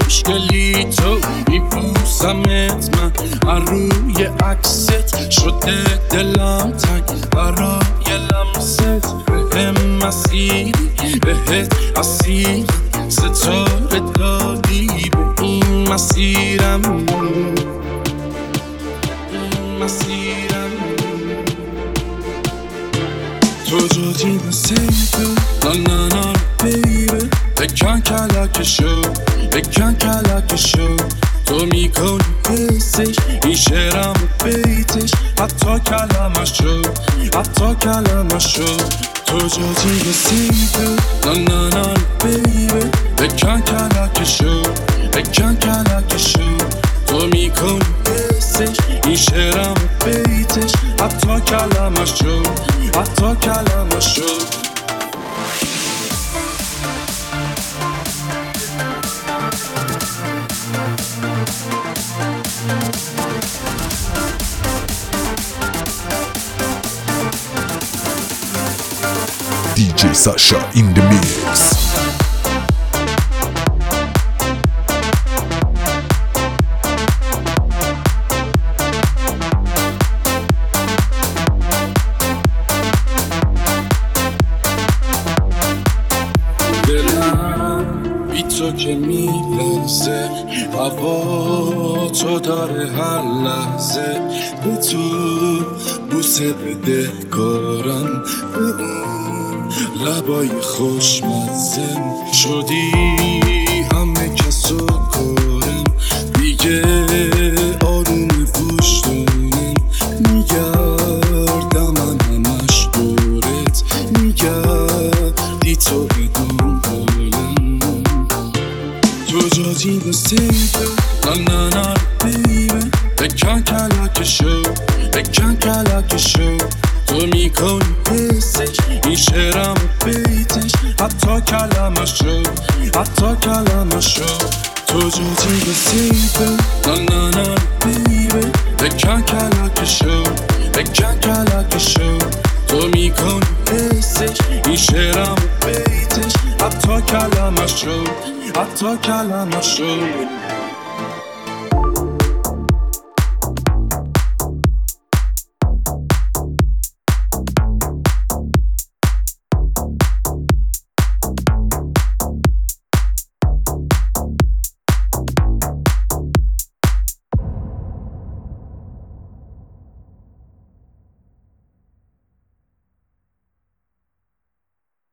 خوشگلی تو میبوسمت من روی عکست شده دلم تنگ برای لمست بهم مسیری بهت اسیر ستاره دادی به این مسیرم تو جادی بسیده نه نه بیبه بکن کلکشو تو میکنی حسش این شعرم و بیتش حتی کلمشو تو جادی بسیده نه نه بیبه بکن کلکشو تو میکنی حسش این شعرم و بیتش حتی کلمشو DJ Sasha in the mix. دلم بی تو که میلرزه هوا تو داره هر لحظه به تو بوسه بده کارم به اون لبای خوشمزه شدی همه کسو کارم دیگه آروم گوش دارم میگردم من همش دورت میگردی تو بدون حالم تو جادی بسیده نه نه بیبه بکن کلکشو تو میکنی حسش این شعرم و بیتش حتی کلمشو تو جادی بسیده نه نه بیبه بکن کلکشو تو میکنی حسش این شعرم و بیتش حتی کلمشو